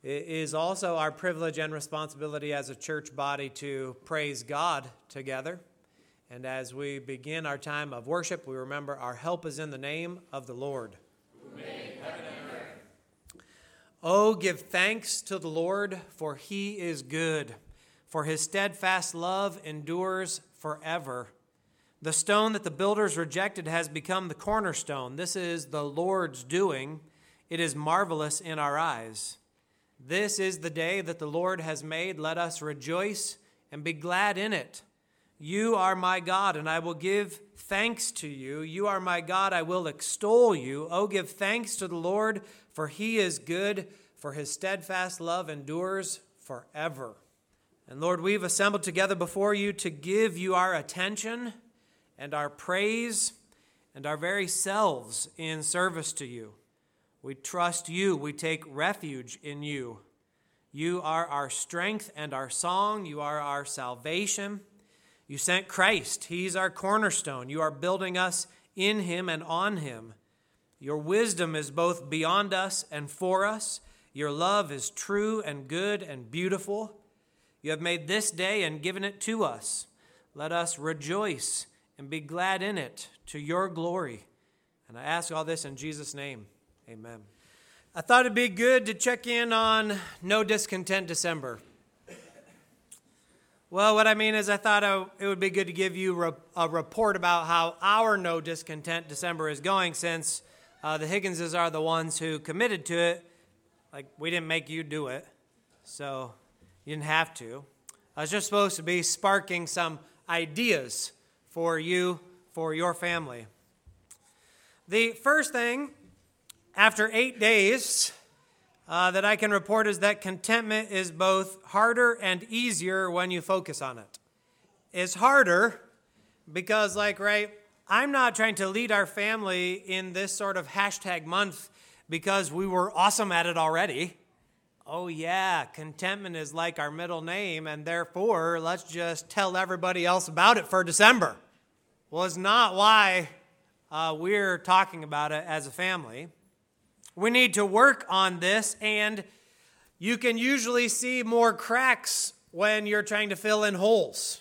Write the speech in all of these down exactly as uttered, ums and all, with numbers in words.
It is also our privilege and responsibility as a church body to praise God together. And as we begin our time of worship, we remember our help is in the name of the Lord. Who made heaven and earth. Oh, give thanks to the Lord, for he is good, for his steadfast love endures forever. The stone that the builders rejected has become the cornerstone. This is the Lord's doing. It is marvelous in our eyes. This is the day that the Lord has made. Let us rejoice and be glad in it. You are my God, and I will give thanks to you. You are my God, I will extol you. Oh, give thanks to the Lord, for he is good, for his steadfast love endures forever. And Lord, we've assembled together before you to give you our attention and our praise and our very selves in service to you. We trust you. We take refuge in you. You are our strength and our song. You are our salvation. You sent Christ. He's our cornerstone. You are building us in him and on him. Your wisdom is both beyond us and for us. Your love is true and good and beautiful. You have made this day and given it to us. Let us rejoice and be glad in it to your glory. And I ask all this in Jesus' name. Amen. I thought it'd be good to check in on No Discontent December. Well, what I mean is I thought it would be good to give you a report about how our No Discontent December is going, since uh, the Higginses are the ones who committed to it. Like, we didn't make you do it, so you didn't have to. I was just supposed to be sparking some ideas for you, for your family. The first thing, after eight days, uh, that I can report is that contentment is both harder and easier when you focus on it. It's harder because, like, right, I'm not trying to lead our family in this sort of hashtag month because we were awesome at it already. Oh yeah, contentment is like our middle name, and therefore, let's just tell everybody else about it for December. Well, it's not why uh, we're talking about it as a family. We need to work on this, and you can usually see more cracks when you're trying to fill in holes.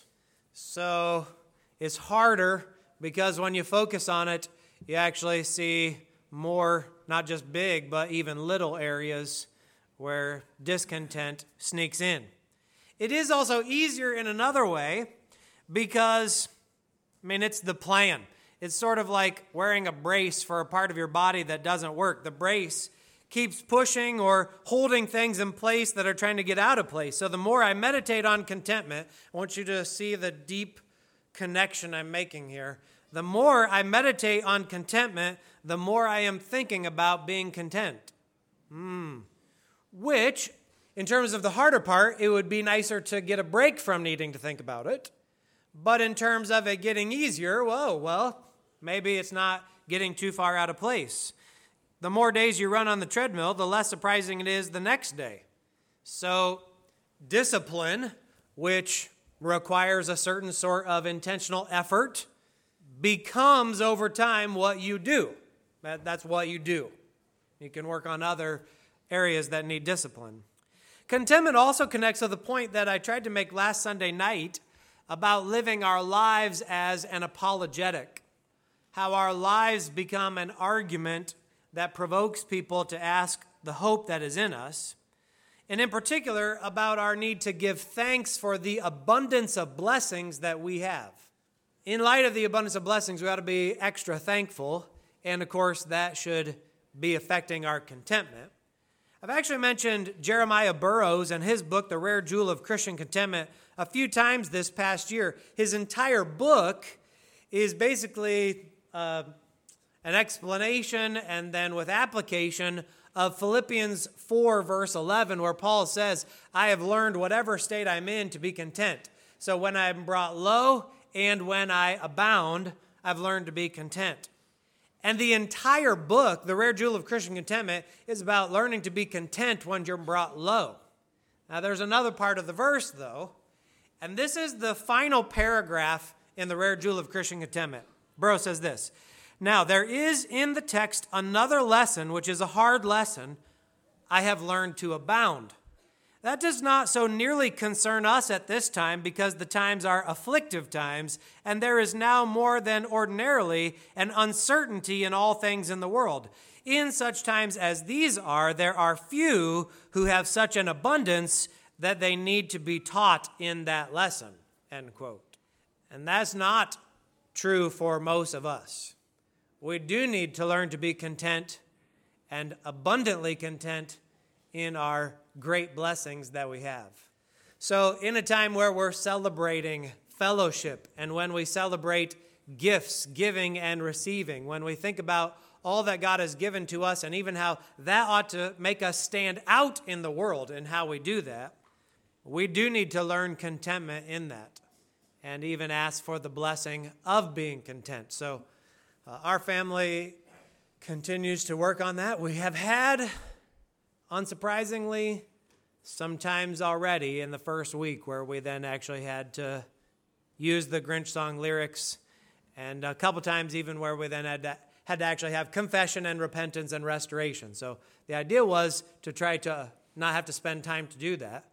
So it's harder because when you focus on it, you actually see more, not just big, but even little areas where discontent sneaks in. It is also easier in another way because, I mean, it's the plan. It's sort of like wearing a brace for a part of your body that doesn't work. The brace keeps pushing or holding things in place that are trying to get out of place. So the more I meditate on contentment, I want you to see the deep connection I'm making here. The more I meditate on contentment, the more I am thinking about being content. Hmm. Which, in terms of the harder part, it would be nicer to get a break from needing to think about it. But in terms of it getting easier, whoa, well, maybe it's not getting too far out of place. The more days you run on the treadmill, the less surprising it is the next day. So discipline, which requires a certain sort of intentional effort, becomes over time what you do. That, that's what you do. You can work on other areas that need discipline. Contentment also connects to the point that I tried to make last Sunday night about living our lives as an apologetic. How our lives become an argument that provokes people to ask the hope that is in us. And in particular, about our need to give thanks for the abundance of blessings that we have. In light of the abundance of blessings, we ought to be extra thankful. And of course, that should be affecting our contentment. I've actually mentioned Jeremiah Burroughs and his book, The Rare Jewel of Christian Contentment, a few times this past year. His entire book is basically uh, an explanation and then with application of Philippians four, verse eleven, where Paul says, I have learned whatever state I'm in to be content. So when I'm brought low and when I abound, I've learned to be content. And the entire book, The Rare Jewel of Christian Contentment, is about learning to be content when you're brought low. Now, there's another part of the verse, though, and this is the final paragraph in The Rare Jewel of Christian Contentment. Burroughs says this, Now, there is in the text another lesson, which is a hard lesson. I have learned to abound. That does not so nearly concern us at this time, because the times are afflictive times, and there is now more than ordinarily an uncertainty in all things in the world. In such times as these are, there are few who have such an abundance that they need to be taught in that lesson, end quote. And that's not true for most of us. We do need to learn to be content and abundantly content in our great blessings that we have. So in a time where we're celebrating fellowship, and when we celebrate gifts, giving and receiving, when we think about all that God has given to us, and even how that ought to make us stand out in the world and how we do that, we do need to learn contentment in that, and even ask for the blessing of being content. So uh, our family continues to work on that. We have had, unsurprisingly, sometimes already in the first week where we then actually had to use the Grinch song lyrics, and a couple times even where we then had to, had to actually have confession and repentance and restoration. So the idea was to try to not have to spend time to do that,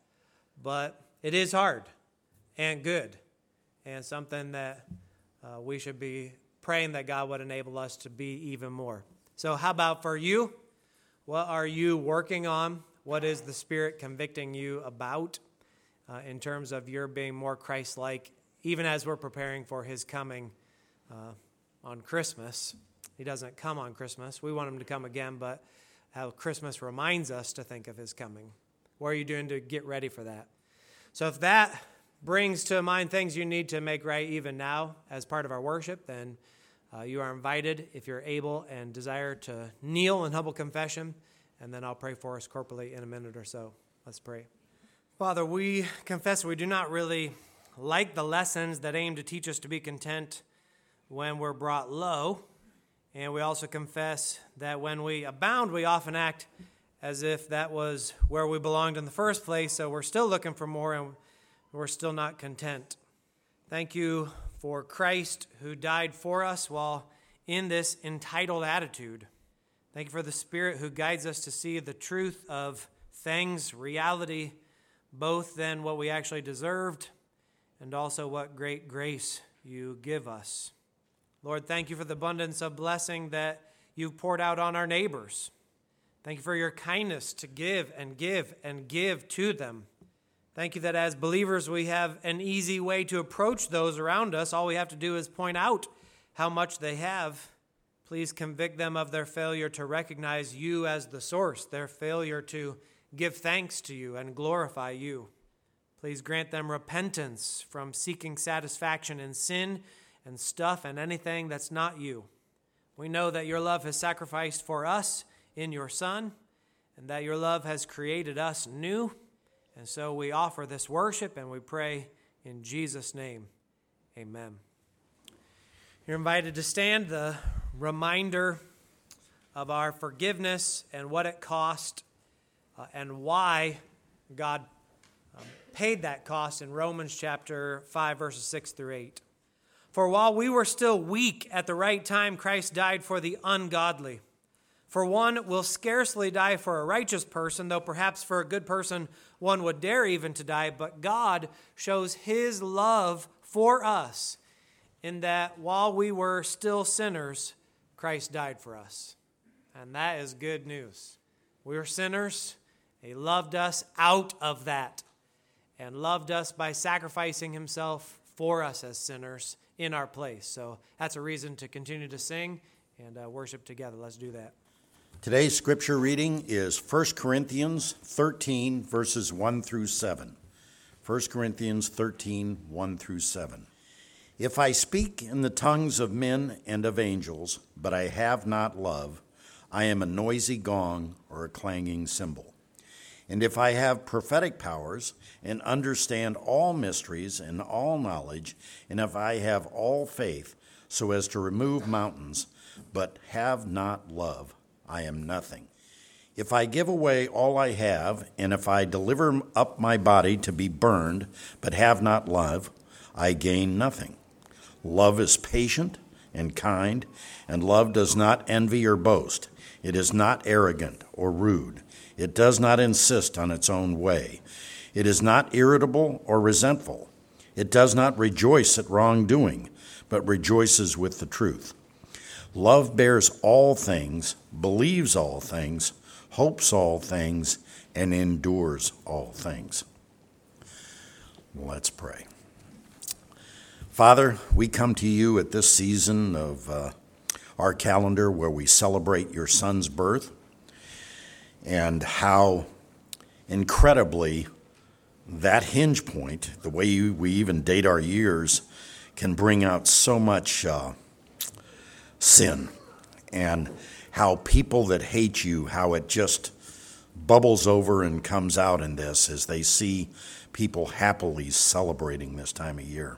but it is hard and good, and something that uh, we should be praying that God would enable us to be even more. So how about for you? What are you working on? What is the Spirit convicting you about uh, in terms of your being more Christ-like, even as we're preparing for His coming uh, on Christmas? He doesn't come on Christmas. We want Him to come again, but how Christmas reminds us to think of His coming. What are you doing to get ready for that? So if that brings to mind things you need to make right even now as part of our worship, then uh, you are invited, if you're able and desire, to kneel in humble confession, and then I'll pray for us corporately in a minute or so. Let's pray. Father, we confess we do not really like the lessons that aim to teach us to be content when we're brought low, and we also confess that when we abound, we often act as if that was where we belonged in the first place, so we're still looking for more, and we're still not content. Thank you for Christ who died for us while in this entitled attitude. Thank you for the Spirit who guides us to see the truth of things, reality, both than what we actually deserved and also what great grace you give us. Lord, thank you for the abundance of blessing that you've poured out on our neighbors. Thank you for your kindness to give and give and give to them. Thank you that as believers we have an easy way to approach those around us. All we have to do is point out how much they have. Please convict them of their failure to recognize you as the source, their failure to give thanks to you and glorify you. Please grant them repentance from seeking satisfaction in sin and stuff and anything that's not you. We know that your love has sacrificed for us in your Son, and that your love has created us new. And so we offer this worship, and we pray in Jesus' name. Amen. You're invited to stand. The reminder of our forgiveness and what it cost uh, and why God um, paid that cost in Romans chapter five, verses six through eight. For while we were still weak at the right time, Christ died for the ungodly. For one will scarcely die for a righteous person, though perhaps for a good person one would dare even to die. But God shows his love for us in that while we were still sinners, Christ died for us. And that is good news. We were sinners. He loved us out of that and loved us by sacrificing himself for us as sinners in our place. So that's a reason to continue to sing and uh, worship together. Let's do that. Today's scripture reading is First Corinthians thirteen, verses one through seven. First Corinthians thirteen, one through seven. If I speak in the tongues of men and of angels, but I have not love, I am a noisy gong or a clanging cymbal. And if I have prophetic powers and understand all mysteries and all knowledge, and if I have all faith so as to remove mountains, but have not love, I am nothing. If I give away all I have, and if I deliver up my body to be burned, but have not love, I gain nothing. Love is patient and kind, and love does not envy or boast. It is not arrogant or rude. It does not insist on its own way. It is not irritable or resentful. It does not rejoice at wrongdoing, but rejoices with the truth. Love bears all things, believes all things, hopes all things, and endures all things. Let's pray. Father, we come to you at this season of uh, our calendar where we celebrate your Son's birth, and how incredibly that hinge point, the way you, we even date our years, can bring out so much uh, sin, and how people that hate you, how it just bubbles over and comes out in this as they see people happily celebrating this time of year.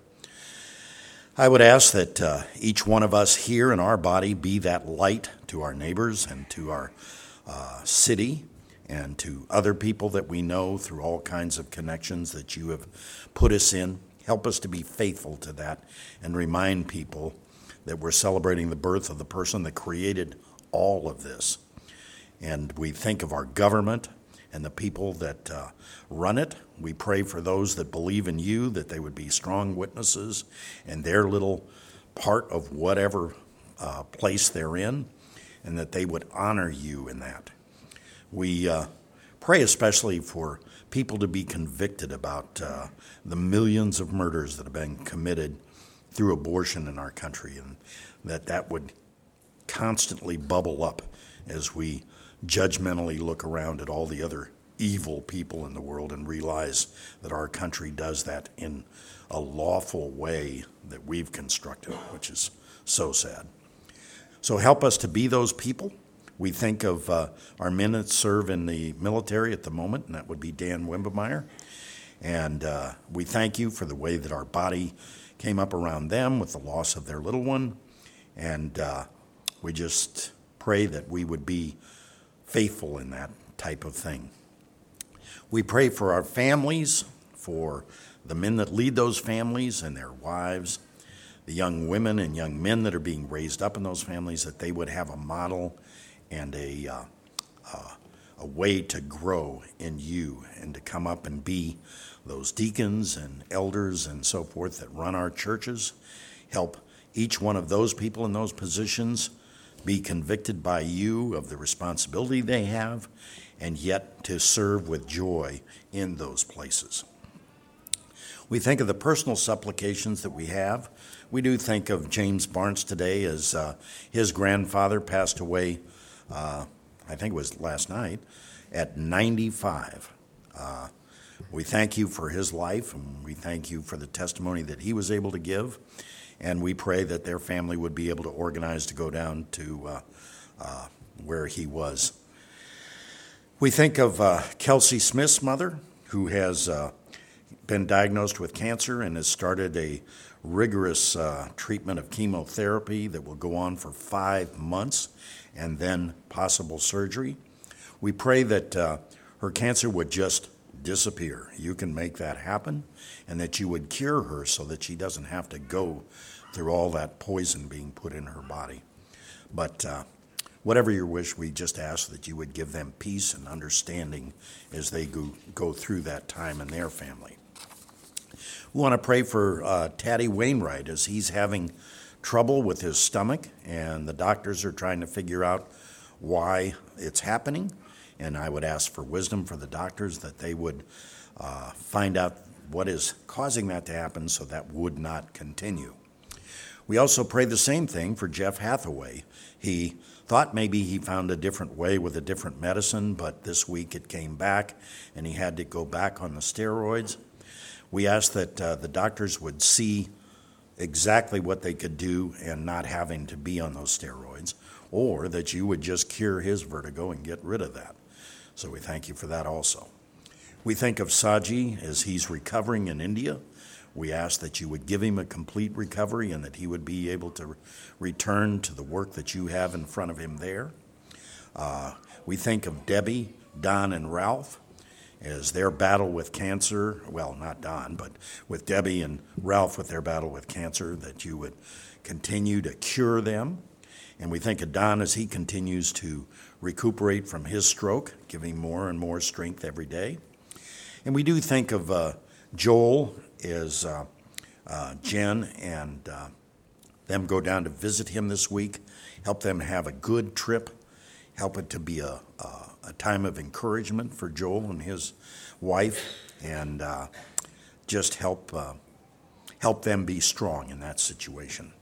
I would ask that uh, each one of us here in our body be that light to our neighbors and to our uh, city and to other people that we know through all kinds of connections that you have put us in. Help us to be faithful to that and remind people that we're celebrating the birth of the person that created all of this. And we think of our government and the people that uh, run it. We pray for those that believe in you, that they would be strong witnesses in their little part of whatever uh, place they're in, and that they would honor you in that. We uh, pray especially for people to be convicted about uh, the millions of murders that have been committed through abortion in our country, and that that would constantly bubble up as we judgmentally look around at all the other evil people in the world and realize that our country does that in a lawful way that we've constructed, which is so sad. So help us to be those people. We think of uh, our men that serve in the military at the moment, and that would be Dan Wimbemeyer. And uh, we thank you for the way that our body came up around them with the loss of their little one. And uh, we just pray that we would be faithful in that type of thing. We pray for our families, for the men that lead those families and their wives, the young women and young men that are being raised up in those families, that they would have a model and a, uh, uh, a way to grow in you and to come up and be those deacons and elders and so forth that run our churches. Help each one of those people in those positions be convicted by you of the responsibility they have, and yet to serve with joy in those places. We think of the personal supplications that we have. We do think of James Barnes today as uh, his grandfather passed away, uh, I think it was last night, at ninety-five. Uh, we thank you for his life, and we thank you for the testimony that he was able to give. And we pray that their family would be able to organize to go down to uh, uh, where he was. We think of uh, Kelsey Smith's mother, who has uh, been diagnosed with cancer and has started a rigorous uh, treatment of chemotherapy that will go on for five months and then possible surgery. We pray that uh, her cancer would just disappear. You can make that happen, and that you would cure her so that she doesn't have to go through all that poison being put in her body. But uh, whatever your wish, we just ask that you would give them peace and understanding as they go, go through that time in their family. We want to pray for uh, Taddy Wainwright as he's having trouble with his stomach, and the doctors are trying to figure out why it's happening. And I would ask for wisdom for the doctors, that they would uh, find out what is causing that to happen so that would not continue. We also pray the same thing for Jeff Hathaway. He thought maybe he found a different way with a different medicine, but this week it came back and he had to go back on the steroids. We ask that uh, the doctors would see exactly what they could do and not having to be on those steroids, or that you would just cure his vertigo and get rid of that. So we thank you for that also. We think of Saji as he's recovering in India. We ask that you would give him a complete recovery and that he would be able to re- return to the work that you have in front of him there. Uh, we think of Debbie, Don, and Ralph as their battle with cancer. Well, not Don, but with Debbie and Ralph with their battle with cancer, that you would continue to cure them. And we think of Don as he continues to recuperate from his stroke, give him more and more strength every day. And we do think of uh, Joel as uh, uh, Jen and uh, them go down to visit him this week, help them have a good trip, help it to be a, a, a time of encouragement for Joel and his wife, and uh, just help uh, help them be strong in that situation.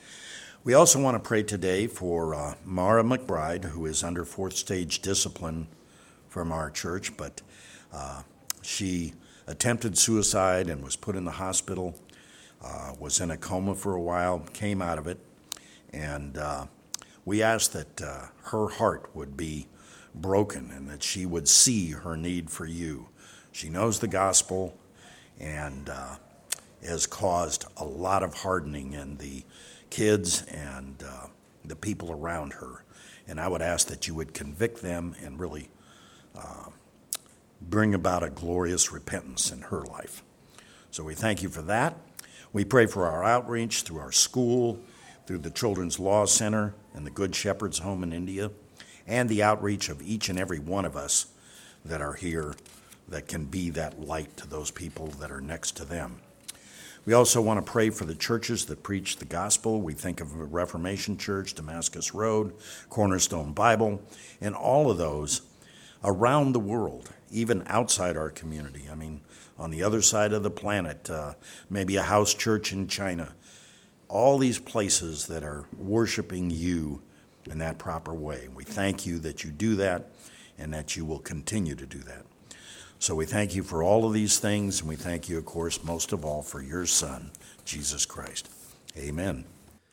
We also want to pray today for uh, Mara McBride, who is under fourth stage discipline from our church, but uh, she attempted suicide and was put in the hospital, uh, was in a coma for a while, came out of it, and uh, we ask that uh, her heart would be broken and that she would see her need for you. She knows the gospel and uh, has caused a lot of hardening in the kids and uh, the people around her. And I would ask that you would convict them and really uh, bring about a glorious repentance in her life. So we thank you for that. We pray for our outreach through our school, through the Children's Law Center and the Good Shepherd's Home in India, and the outreach of each and every one of us that are here that can be that light to those people that are next to them. We also want to pray for the churches that preach the gospel. We think of Reformation Church, Damascus Road, Cornerstone Bible, and all of those around the world, even outside our community. I mean, on the other side of the planet, uh, maybe a house church in China. All these places that are worshiping you in that proper way. We thank you that you do that and that you will continue to do that. So we thank you for all of these things, and we thank you, of course, most of all for your Son, Jesus Christ. Amen.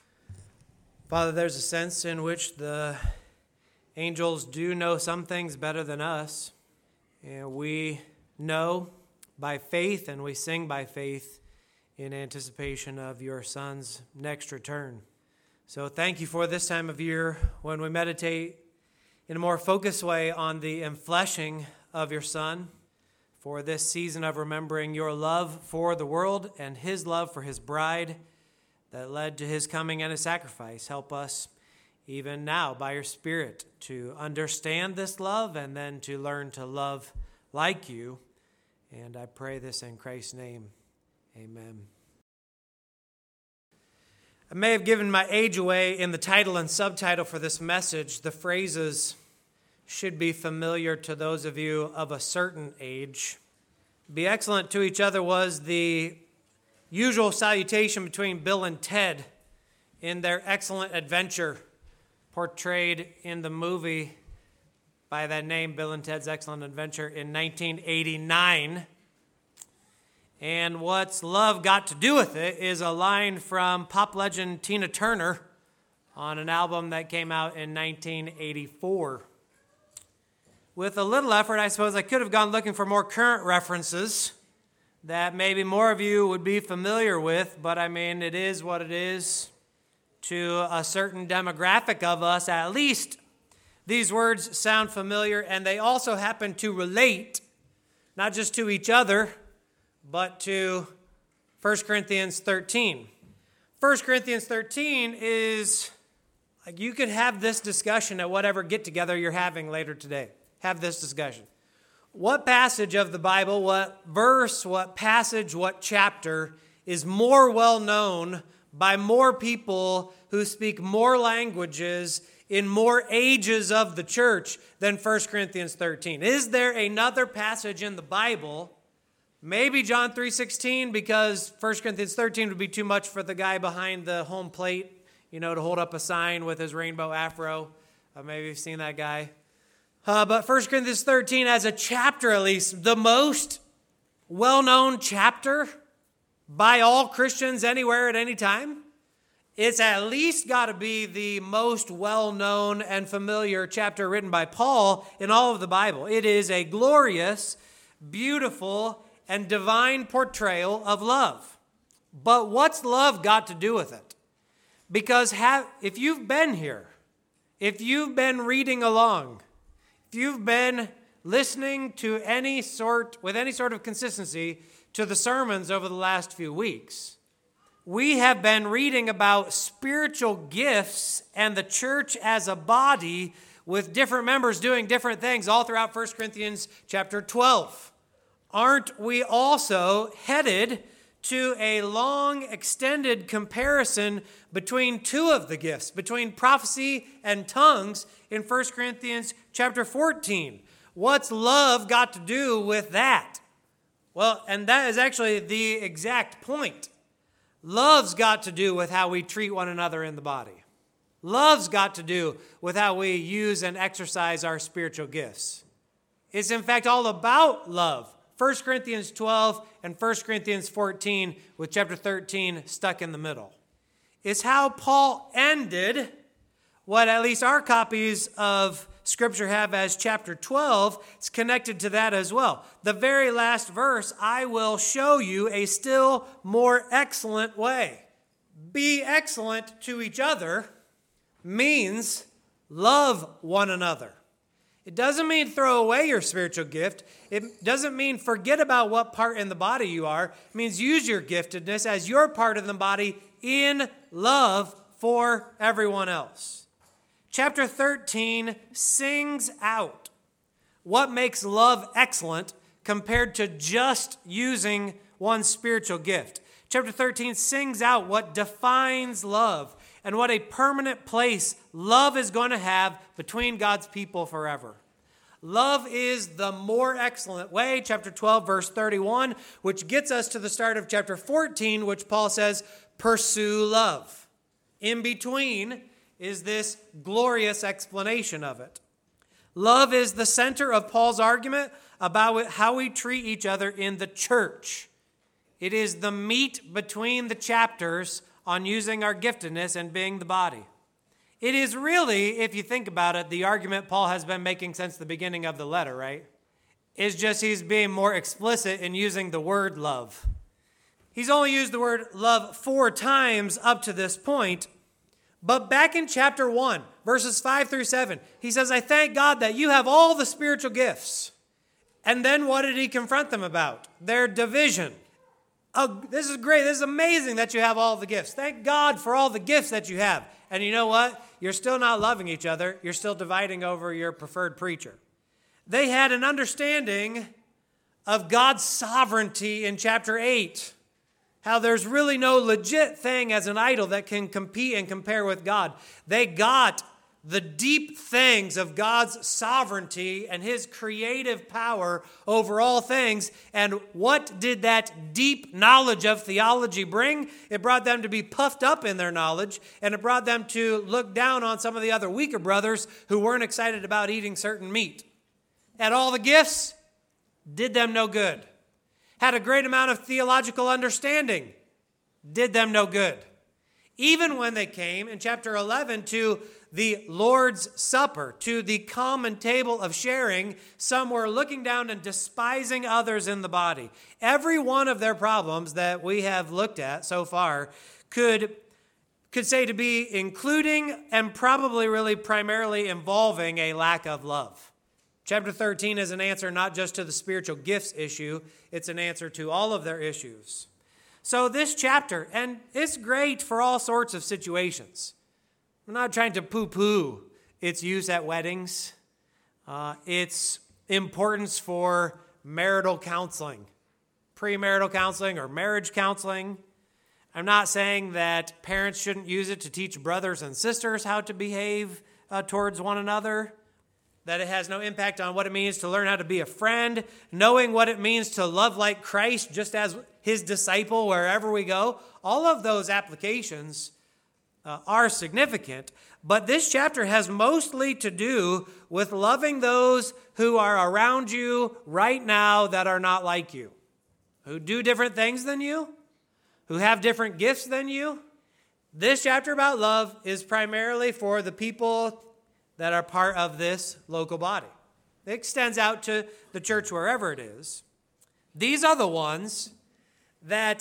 Father, there's a sense in which the angels do know some things better than us, and we know by faith and we sing by faith in anticipation of your Son's next return. So thank you for this time of year when we meditate in a more focused way on the enfleshing of your Son, for this season of remembering your love for the world and his love for his bride that led to his coming and his sacrifice. Help us even now by your Spirit to understand this love and then to learn to love like you. And I pray this in Christ's name. Amen. I may have given my age away in the title and subtitle for this message. The phrases should be familiar to those of you of a certain age. Be excellent to each other was the usual salutation between Bill and Ted in their excellent adventure portrayed in the movie by that name, Bill and Ted's Excellent Adventure, in nineteen eighty-nine. And what's love got to do with it is a line from pop legend Tina Turner on an album that came out in nineteen eighty-four. With a little effort, I suppose I could have gone looking for more current references that maybe more of you would be familiar with, but I mean, it is what it is. To a certain demographic of us, at least, these words sound familiar, and they also happen to relate, not just to each other, but to First Corinthians thirteen. First Corinthians thirteen is, like, you could have this discussion at whatever get-together you're having later today. Have this discussion. What passage of the Bible, what verse, what passage, what chapter is more well known by more people who speak more languages in more ages of the church than First Corinthians thirteen? Is there another passage in the Bible, maybe John three sixteen, because First Corinthians thirteen would be too much for the guy behind the home plate, you know, to hold up a sign with his rainbow afro. Uh, maybe you've seen that guy. Uh, but First Corinthians thirteen as a chapter, at least, the most well-known chapter by all Christians anywhere at any time. It's at least got to be the most well-known and familiar chapter written by Paul in all of the Bible. It is a glorious, beautiful, and divine portrayal of love. But what's love got to do with it? Because have, if you've been here, if you've been reading along, if you've been listening to any sort, with any sort of consistency, to the sermons over the last few weeks, we have been reading about spiritual gifts and the church as a body with different members doing different things all throughout First Corinthians chapter twelve. Aren't we also headed to a long, extended comparison between two of the gifts, between prophecy and tongues in First Corinthians chapter fourteen? What's love got to do with that? Well, and that is actually the exact point. Love's got to do with how we treat one another in the body. Love's got to do with how we use and exercise our spiritual gifts. It's in fact all about love. First Corinthians twelve and First Corinthians fourteen with chapter thirteen stuck in the middle. It's how Paul ended what at least our copies of Scripture have as chapter twelve. It's connected to that as well. The very last verse, I will show you a still more excellent way. Be excellent to each other means love one another. It doesn't mean throw away your spiritual gift. It doesn't mean forget about what part in the body you are. It means use your giftedness as your part of the body in love for everyone else. Chapter thirteen sings out what makes love excellent compared to just using one's spiritual gift. Chapter thirteen sings out what defines love and what a permanent place love is going to have between God's people forever. Love is the more excellent way, chapter twelve, verse thirty-one, which gets us to the start of chapter fourteen, which Paul says, pursue love. In between is this glorious explanation of it. Love is the center of Paul's argument about how we treat each other in the church. It is the meat between the chapters on using our giftedness and being the body. It is really, if you think about it, the argument Paul has been making since the beginning of the letter, right? It's just he's being more explicit in using the word love. He's only used the word love four times up to this point. But back in chapter one, verses five through seven, he says, I thank God that you have all the spiritual gifts. And then what did he confront them about? Their division. Oh, this is great. This is amazing that you have all the gifts. Thank God for all the gifts that you have. And you know what? You're still not loving each other. You're still dividing over your preferred preacher. They had an understanding of God's sovereignty in chapter eight. How there's really no legit thing as an idol that can compete and compare with God. They got the deep things of God's sovereignty and his creative power over all things. And what did that deep knowledge of theology bring? It brought them to be puffed up in their knowledge, and it brought them to look down on some of the other weaker brothers who weren't excited about eating certain meat. Had all the gifts, did them no good. Had a great amount of theological understanding, did them no good. Even when they came in chapter eleven to the Lord's Supper, to the common table of sharing, some were looking down and despising others in the body. Every one of their problems that we have looked at so far could, could say to be including and probably really primarily involving a lack of love. Chapter thirteen is an answer not just to the spiritual gifts issue, it's an answer to all of their issues. So this chapter, and it's great for all sorts of situations. I'm not trying to poo-poo its use at weddings, uh, its importance for marital counseling, premarital counseling or marriage counseling. I'm not saying that parents shouldn't use it to teach brothers and sisters how to behave uh, towards one another, that it has no impact on what it means to learn how to be a friend, knowing what it means to love like Christ just as his disciple wherever we go. All of those applications uh, are significant, but this chapter has mostly to do with loving those who are around you right now that are not like you, who do different things than you, who have different gifts than you. This chapter about love is primarily for the people that are part of this local body. It extends out to the church wherever it is. These are the ones that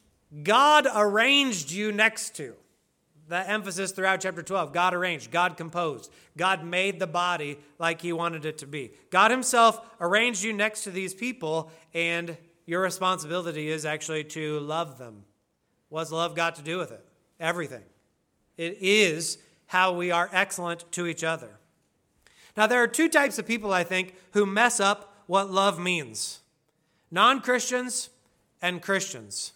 God arranged you next to. The emphasis throughout chapter twelve, God arranged, God composed. God made the body like he wanted it to be. God himself arranged you next to these people, and your responsibility is actually to love them. What's love got to do with it? Everything. It is how we are excellent to each other. Now, there are two types of people, I think, who mess up what love means. Non-Christians and Christians.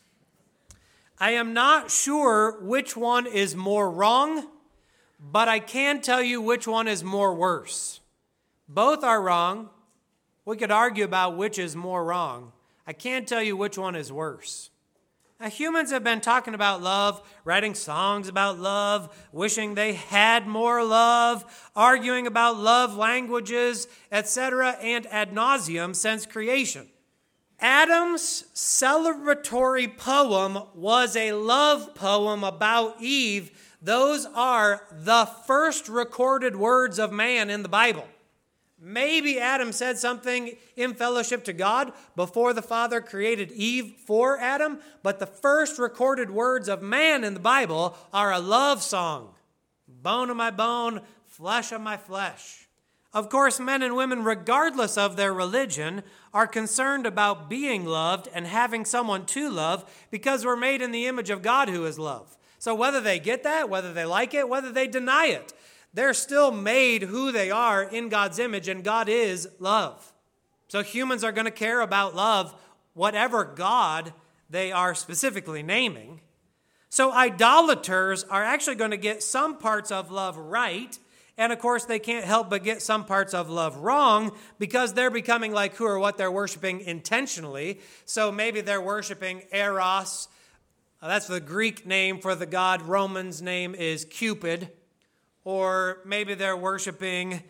I am not sure which one is more wrong, but I can tell you which one is more worse. Both are wrong. We could argue about which is more wrong. I can't tell you which one is worse. Now, humans have been talking about love, writing songs about love, wishing they had more love, arguing about love languages, et cetera, and ad nauseum since creation. Adam's celebratory poem was a love poem about Eve. Those are the first recorded words of man in the Bible. Maybe Adam said something in fellowship to God before the Father created Eve for Adam, but the first recorded words of man in the Bible are a love song. Bone of my bone, flesh of my flesh. Of course, men and women, regardless of their religion, are concerned about being loved and having someone to love because we're made in the image of God who is love. So whether they get that, whether they like it, whether they deny it, they're still made who they are in God's image, and God is love. So humans are going to care about love, whatever God they are specifically naming. So idolaters are actually going to get some parts of love right, and of course they can't help but get some parts of love wrong because they're becoming like who or what they're worshiping intentionally. So maybe they're worshiping Eros. That's the Greek name for the god. Roman's name is Cupid. Or maybe they're worshiping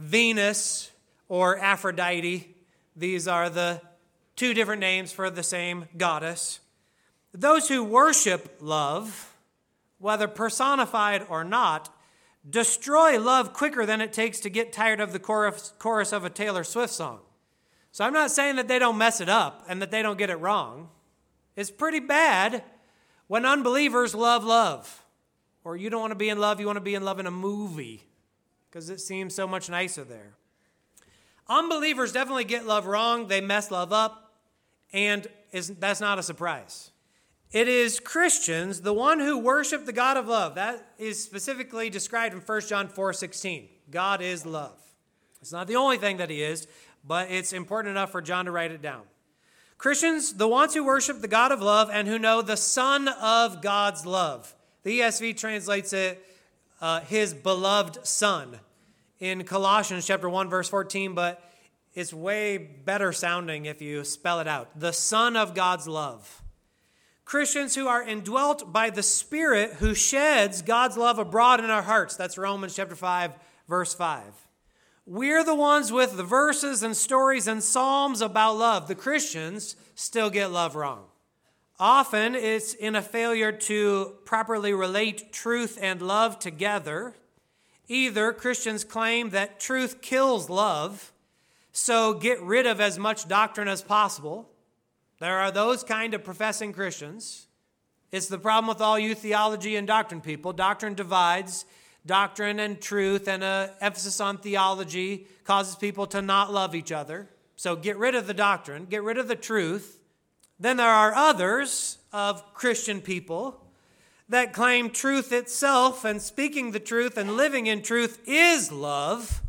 Venus or Aphrodite. These are the two different names for the same goddess. Those who worship love, whether personified or not, destroy love quicker than it takes to get tired of the chorus, chorus of a Taylor Swift song. So I'm not saying that they don't mess it up and that they don't get it wrong. It's pretty bad when unbelievers love love. Or you don't want to be in love, you want to be in love in a movie because it seems so much nicer there. Unbelievers definitely get love wrong. They mess love up, and is, that's not a surprise. It is Christians, the one who worship the God of love. That is specifically described in First John four sixteen. God is love. It's not the only thing that he is, but it's important enough for John to write it down. Christians, the ones who worship the God of love and who know the Son of God's love. The E S V translates it, uh, his beloved Son, in Colossians chapter one, verse fourteen, but it's way better sounding if you spell it out. The Son of God's love. Christians who are indwelt by the Spirit who sheds God's love abroad in our hearts. That's Romans chapter five, verse five. We're the ones with the verses and stories and psalms about love. The Christians still get love wrong. Often it's in a failure to properly relate truth and love together. Either Christians claim that truth kills love, so get rid of as much doctrine as possible. There are those kind of professing Christians. It's the problem with all you theology and doctrine people. Doctrine divides. Doctrine and truth and an emphasis on theology causes people to not love each other. So get rid of the doctrine, get rid of the truth. Then there are others of Christian people that claim truth itself and speaking the truth and living in truth is love.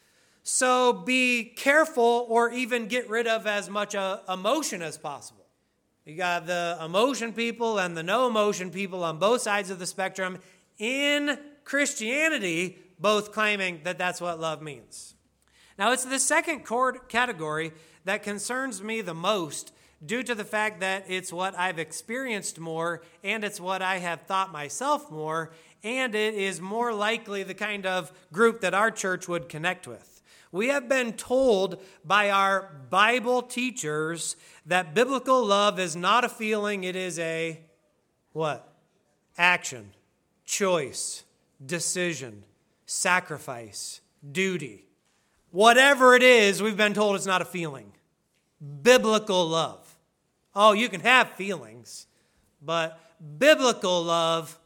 So be careful or even get rid of as much uh, emotion as possible. You got the emotion people and the no emotion people on both sides of the spectrum in Christianity, both claiming that that's what love means. Now, it's the second category that concerns me the most due to the fact that it's what I've experienced more and it's what I have thought myself more, and it is more likely the kind of group that our church would connect with. We have been told by our Bible teachers that biblical love is not a feeling, it is a what? Action, choice, decision, sacrifice, duty. Whatever it is, we've been told it's not a feeling. Biblical love. Oh, you can have feelings, but biblical love,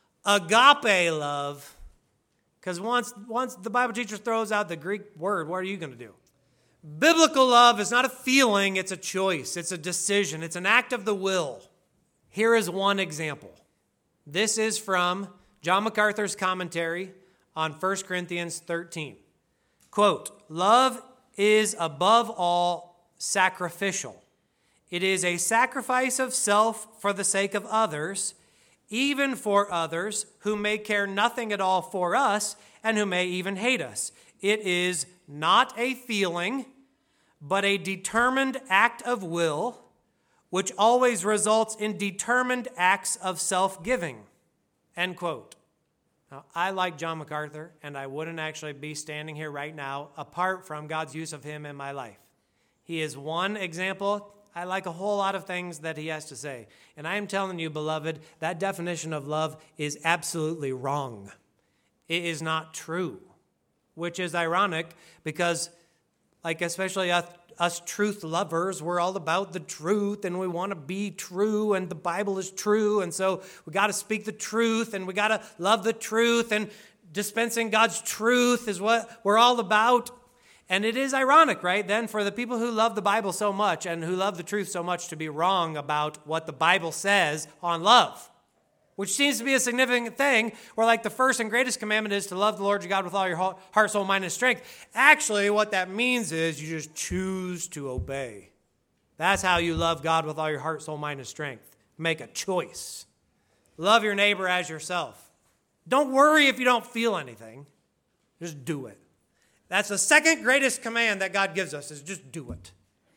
agape love, because once, once the Bible teacher throws out the Greek word, what are you going to do? Biblical love is not a feeling, it's a choice, it's a decision, it's an act of the will. Here is one example. This is from John MacArthur's commentary on First Corinthians thirteen. Quote, love is above all sacrificial. It is a sacrifice of self for the sake of others, even for others who may care nothing at all for us and who may even hate us. It is not a feeling, but a determined act of will, which always results in determined acts of self-giving. End quote. Now, I like John MacArthur, and I wouldn't actually be standing here right now apart from God's use of him in my life. He is one example. I like a whole lot of things that he has to say. And I am telling you, beloved, that definition of love is absolutely wrong. It is not true, which is ironic because, like, especially us, us truth lovers, we're all about the truth and we want to be true and the Bible is true. And so we got to speak the truth and we got to love the truth, and dispensing God's truth is what we're all about. And it is ironic, right, then, for the people who love the Bible so much and who love the truth so much to be wrong about what the Bible says on love, which seems to be a significant thing, where like the first and greatest commandment is to love the Lord your God with all your heart, soul, mind, and strength. Actually, what that means is you just choose to obey. That's how you love God with all your heart, soul, mind, and strength. Make a choice. Love your neighbor as yourself. Don't worry if you don't feel anything. Just do it. That's the second greatest command that God gives us, is just do it.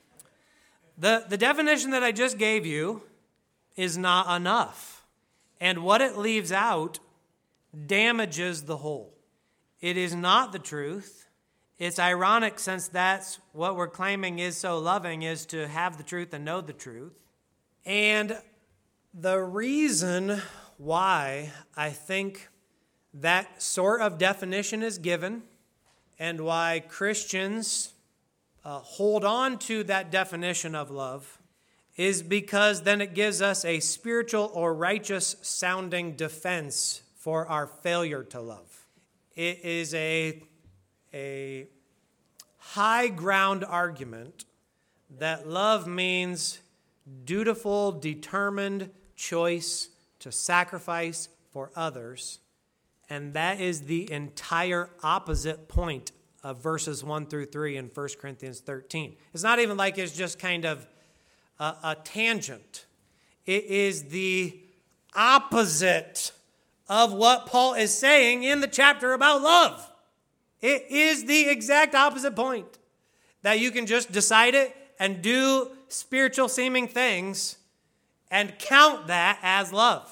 The, the definition that I just gave you is not enough. And what it leaves out damages the whole. It is not the truth. It's ironic, since that's what we're claiming is so loving, is to have the truth and know the truth. And the reason why I think that sort of definition is given, and why Christians uh, hold on to that definition of love, is because then it gives us a spiritual or righteous sounding defense for our failure to love. It is a, a high ground argument that love means dutiful, determined choice to sacrifice for others. And that is the entire opposite point of verses one through three in First Corinthians thirteen. It's not even like it's just kind of a, a tangent. It is the opposite of what Paul is saying in the chapter about love. It is the exact opposite point. That you can just decide it and do spiritual seeming things and count that as love.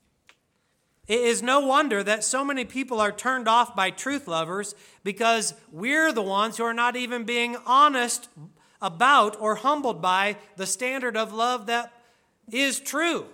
It is no wonder that so many people are turned off by truth lovers, because we're the ones who are not even being honest about or humbled by the standard of love that is true.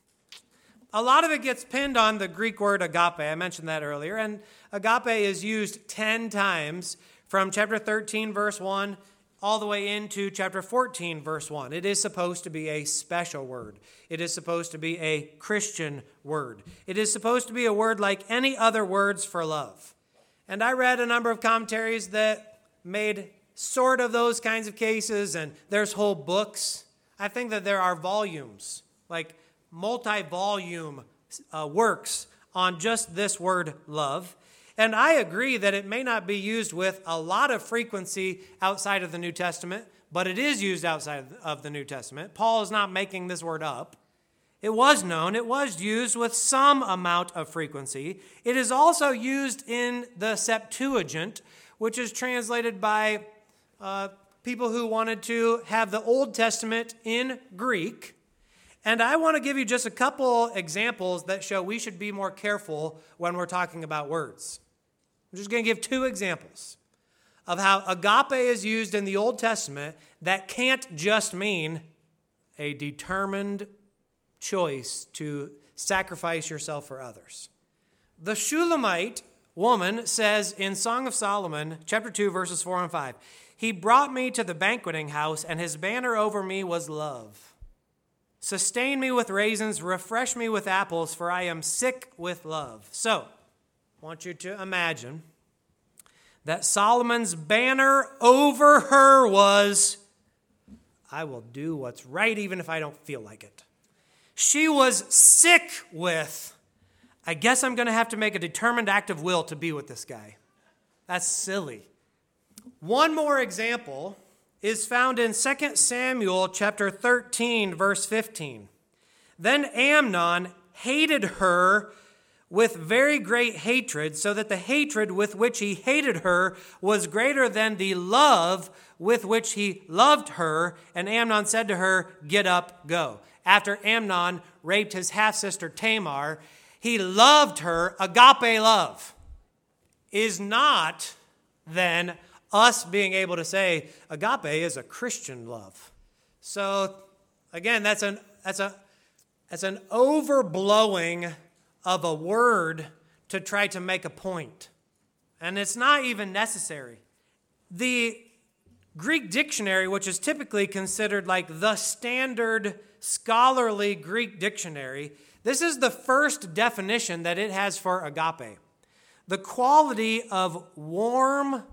A lot of it gets pinned on the Greek word agape. I mentioned that earlier. And agape is used ten times from chapter thirteen, verse one, all the way into chapter fourteen, verse one. It is supposed to be a special word. It is supposed to be a Christian word. It is supposed to be a word like any other words for love. And I read a number of commentaries that made sort of those kinds of cases, and there's whole books. I think that there are volumes, like multi-volume uh, works on just this word love. And I agree that it may not be used with a lot of frequency outside of the New Testament, but it is used outside of the New Testament. Paul is not making this word up. It was known. It was used with some amount of frequency. It is also used in the Septuagint, which is translated by uh, people who wanted to have the Old Testament in Greek. And I want to give you just a couple examples that show we should be more careful when we're talking about words. I'm just going to give two examples of how agape is used in the Old Testament that can't just mean a determined choice to sacrifice yourself for others. The Shulamite woman says in Song of Solomon, chapter two, verses four and five, "He brought me to the banqueting house, and his banner over me was love. Sustain me with raisins, refresh me with apples, for I am sick with love." So, I want you to imagine that Solomon's banner over her was, I will do what's right even if I don't feel like it. She was sick with, I guess I'm going to have to make a determined act of will to be with this guy. That's silly. One more example is found in Second Samuel chapter thirteen, verse fifteen. Then Amnon hated her with very great hatred, so that the hatred with which he hated her was greater than the love with which he loved her. And Amnon said to her, "Get up, go." After Amnon raped his half-sister Tamar, he loved her. Agape love is not then us being able to say agape is a Christian love. So again, that's an that's a that's an overblowing of a word to try to make a point. And it's not even necessary. The Greek dictionary, which is typically considered like the standard scholarly Greek dictionary, this is the first definition that it has for agape. The quality of warm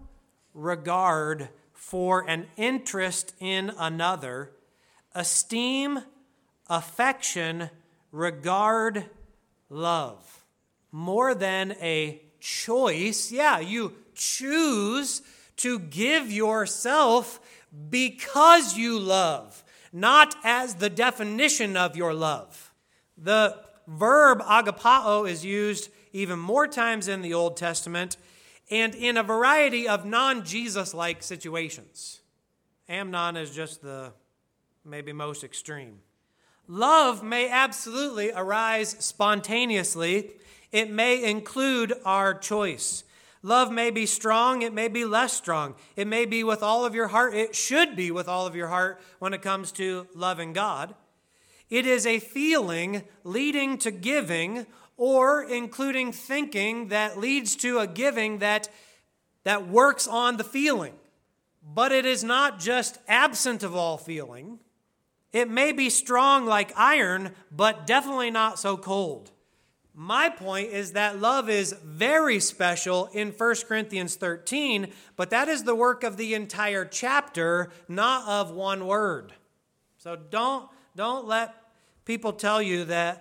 regard for an interest in another, esteem, affection, regard, love. More than a choice. Yeah, you choose to give yourself because you love, not as the definition of your love. The verb agapao is used even more times in the Old Testament and in a variety of non-Jesus-like situations. Amnon is just the maybe most extreme. Love may absolutely arise spontaneously. It may include our choice. Love may be strong. It may be less strong. It may be with all of your heart. It should be with all of your heart when it comes to loving God. It is a feeling leading to giving or including thinking that leads to a giving that, that works on the feeling. But it is not just absent of all feeling. It may be strong like iron, but definitely not so cold. My point is that love is very special in First Corinthians thirteen, but that is the work of the entire chapter, not of one word. So don't, don't let people tell you that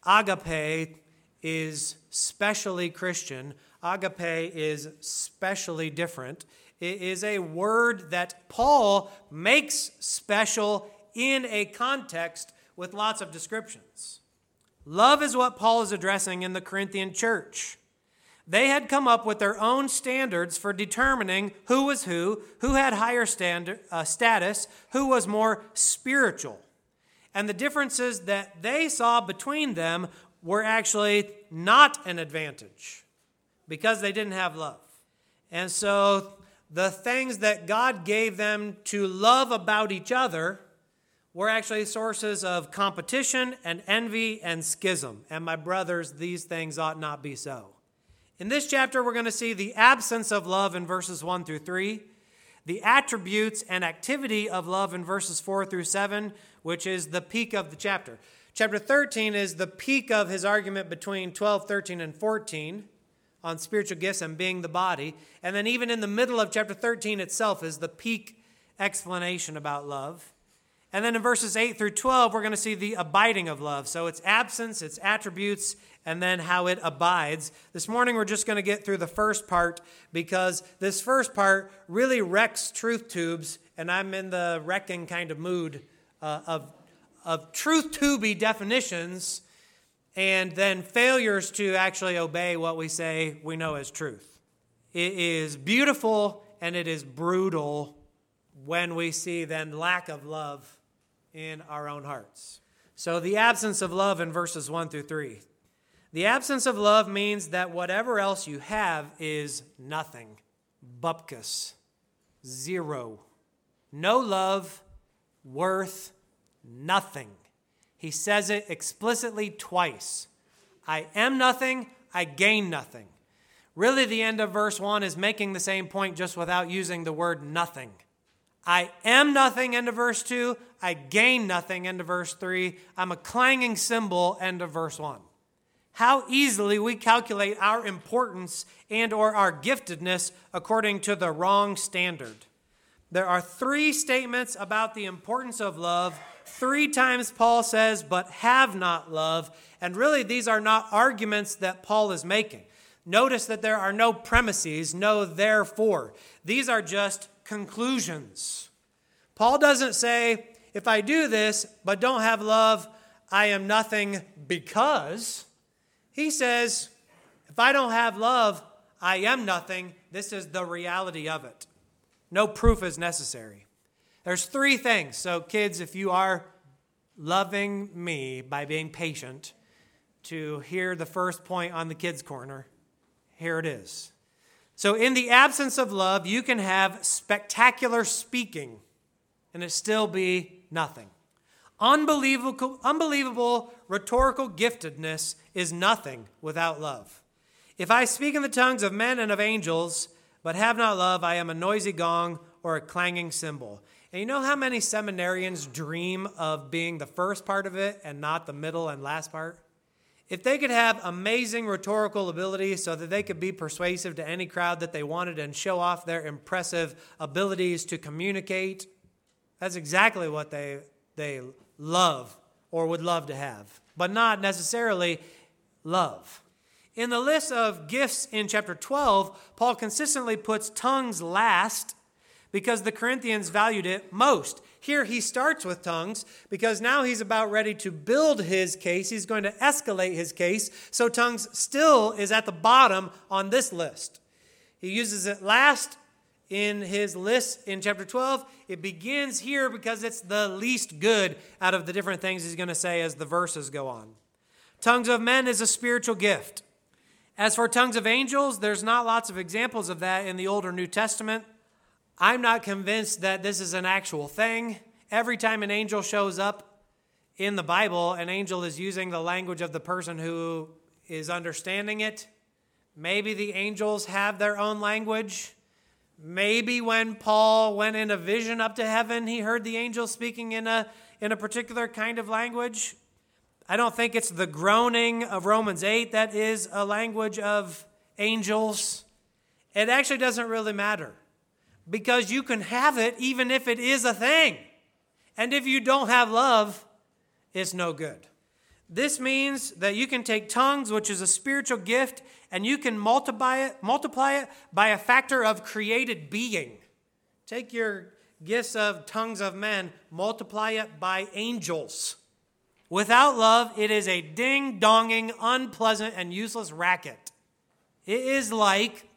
agape is specially Christian. Agape is specially different. It is a word that Paul makes special in a context with lots of descriptions. Love is what Paul is addressing in the Corinthian church. They had come up with their own standards for determining who was who, who had higher standard, uh, status, who was more spiritual. And the differences that they saw between them were actually not an advantage because they didn't have love. And so the things that God gave them to love about each other were actually sources of competition and envy and schism. And my brothers, these things ought not be so. In this chapter, we're going to see the absence of love in verses one through three, the attributes and activity of love in verses four through seven, which is the peak of the chapter. Chapter thirteen is the peak of his argument between twelve, thirteen, and fourteen on spiritual gifts and being the body. And then even in the middle of chapter thirteen itself is the peak explanation about love. And then in verses eight through twelve, we're going to see the abiding of love. So its absence, its attributes, and then how it abides. This morning, we're just going to get through the first part because this first part really wrecks truth tubes, and I'm in the wrecking kind of mood uh, of, of truth tubey definitions and then failures to actually obey what we say we know as truth. It is beautiful and it is brutal when we see then lack of love in our own hearts. So the absence of love in verses one through three. The absence of love means that whatever else you have is nothing. Bupkis. Zero. No love, worth nothing. He says it explicitly twice. I am nothing, I gain nothing. Really, the end of verse one is making the same point just without using the word nothing. I am nothing, end of verse two. I gain nothing, end of verse three. I'm a clanging cymbal, end of verse one. How easily we calculate our importance and or our giftedness according to the wrong standard. There are three statements about the importance of love. Three times Paul says, but have not love. And really, these are not arguments that Paul is making. Notice that there are no premises, no therefore. These are just conclusions. Paul doesn't say, if I do this but don't have love, I am nothing because. He says, if I don't have love, I am nothing. This is the reality of it. No proof is necessary. There's three things. So kids, if you are loving me by being patient to hear the first point on the kids' corner, here it is. So in the absence of love, you can have spectacular speaking and it still be nothing. Unbelievable, unbelievable rhetorical giftedness is nothing without love. If I speak in the tongues of men and of angels, but have not love, I am a noisy gong or a clanging cymbal. And you know how many seminarians dream of being the first part of it and not the middle and last part? If they could have amazing rhetorical ability so that they could be persuasive to any crowd that they wanted and show off their impressive abilities to communicate, that's exactly what they, they love or would love to have, but not necessarily love. In the list of gifts in chapter twelve, Paul consistently puts tongues last because the Corinthians valued it most. Here he starts with tongues because now he's about ready to build his case. He's going to escalate his case. So tongues still is at the bottom on this list. He uses it last in his list in chapter twelve. It begins here because it's the least good out of the different things he's going to say as the verses go on. Tongues of men is a spiritual gift. As for tongues of angels, there's not lots of examples of that in the Old or New Testament. I'm not convinced that this is an actual thing. Every time an angel shows up in the Bible, an angel is using the language of the person who is understanding it. Maybe the angels have their own language. Maybe when Paul went in a vision up to heaven, he heard the angel speaking in a, in a particular kind of language. I don't think it's the groaning of Romans eight that is a language of angels. It actually doesn't really matter because you can have it even if it is a thing. And if you don't have love, it's no good. This means that you can take tongues, which is a spiritual gift, and you can multiply it, multiply it by a factor of created being. Take your gifts of tongues of men, multiply it by angels. Without love, it is a ding-donging, unpleasant, and useless racket. It is like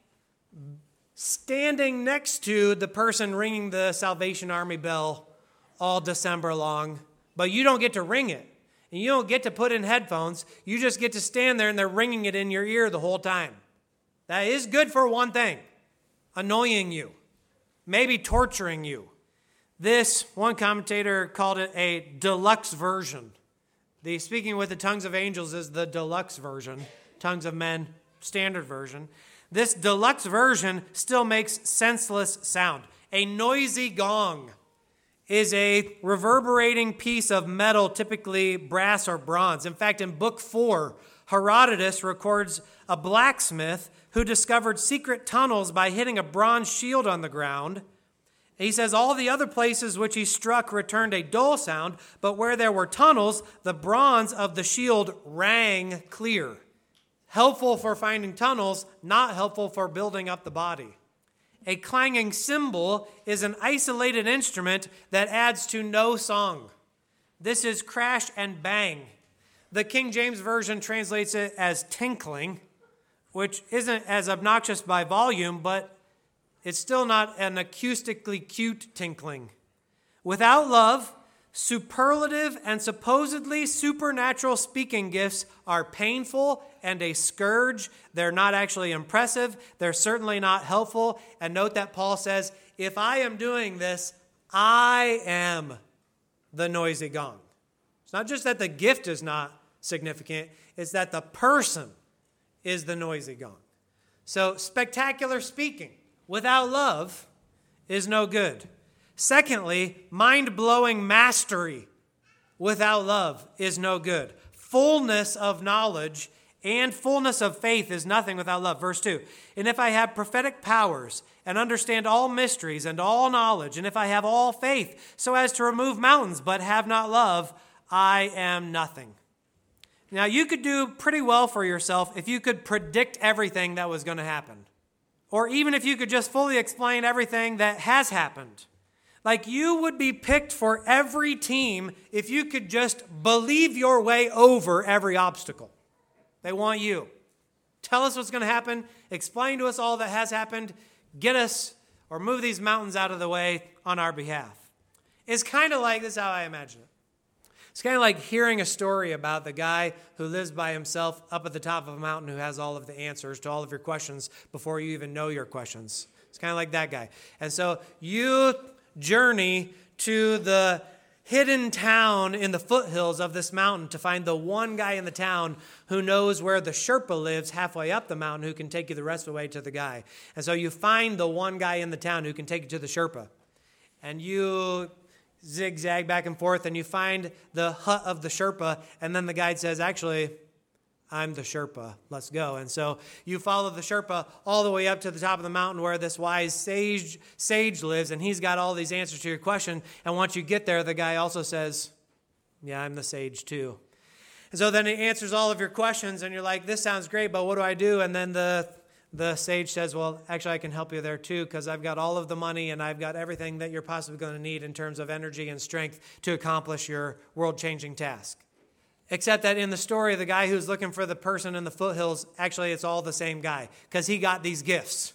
standing next to the person ringing the Salvation Army bell all December long, but you don't get to ring it. And you don't get to put in headphones. You just get to stand there and they're ringing it in your ear the whole time. That is good for one thing, annoying you, maybe torturing you. This, one commentator called it a deluxe version. The speaking with the tongues of angels is the deluxe version, tongues of men, standard version. This deluxe version still makes senseless sound. A noisy gong is a reverberating piece of metal, typically brass or bronze. In fact, in Book four, Herodotus records a blacksmith who discovered secret tunnels by hitting a bronze shield on the ground. He says all the other places which he struck returned a dull sound, but where there were tunnels, the bronze of the shield rang clear. Helpful for finding tunnels, not helpful for building up the body. A clanging cymbal is an isolated instrument that adds to no song. This is crash and bang. The King James Version translates it as tinkling, which isn't as obnoxious by volume, but it's still not an acoustically cute tinkling. Without love, superlative and supposedly supernatural speaking gifts are painful and a scourge. They're not actually impressive. They're certainly not helpful. And note that Paul says, if I am doing this, I am the noisy gong. It's not just that the gift is not significant, it's that the person is the noisy gong. So spectacular speaking without love is no good. Secondly, mind-blowing mastery without love is no good. Fullness of knowledge and fullness of faith is nothing without love. Verse two, and if I have prophetic powers and understand all mysteries and all knowledge, and if I have all faith so as to remove mountains but have not love, I am nothing. Now, you could do pretty well for yourself if you could predict everything that was going to happen. or even if you could just fully explain everything that has happened. Like you would be picked for every team if you could just believe your way over every obstacle. They want you. Tell us what's going to happen. Explain to us all that has happened. Get us or move these mountains out of the way on our behalf. It's kind of like, this is how I imagine it. It's kind of like hearing a story about the guy who lives by himself up at the top of a mountain who has all of the answers to all of your questions before you even know your questions. It's kind of like that guy. And so you journey to the hidden town in the foothills of this mountain to find the one guy in the town who knows where the Sherpa lives halfway up the mountain who can take you the rest of the way to the guy. And so you find the one guy in the town who can take you to the Sherpa. And you zigzag back and forth and you find the hut of the Sherpa, and then the guide says, actually, I'm the Sherpa. Let's go. And so you follow the Sherpa all the way up to the top of the mountain where this wise sage sage lives, and he's got all these answers to your question. And once you get there, the guy also says, yeah, I'm the sage too. And so then he answers all of your questions, and you're like, this sounds great, but what do I do? And then the the sage says, well, actually, I can help you there too, because I've got all of the money and I've got everything that you're possibly going to need in terms of energy and strength to accomplish your world-changing task. Except that in the story, the guy who's looking for the person in the foothills, actually it's all the same guy, because he got these gifts.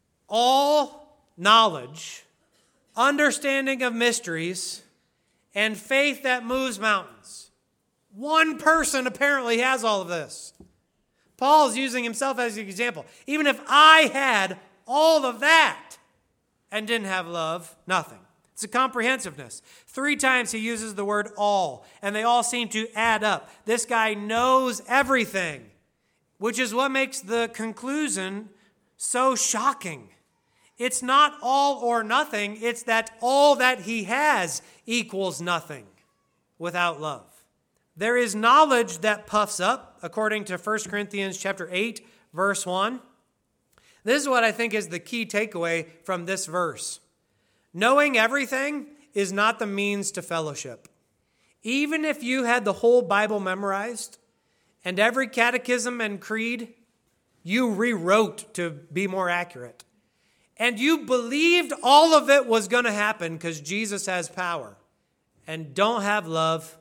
All knowledge, understanding of mysteries, and faith that moves mountains. One person apparently has all of this. Paul's using himself as an example. Even if I had all of that and didn't have love, nothing. It's a comprehensiveness. Three times he uses the word all, and they all seem to add up. This guy knows everything, which is what makes the conclusion so shocking. It's not all or nothing. It's that all that he has equals nothing without love. There is knowledge that puffs up, according to First Corinthians chapter eight, verse one. This is what I think is the key takeaway from this verse. Knowing everything is not the means to fellowship. Even if you had the whole Bible memorized and every catechism and creed you rewrote to be more accurate, and you believed all of it was going to happen because Jesus has power, and don't have love,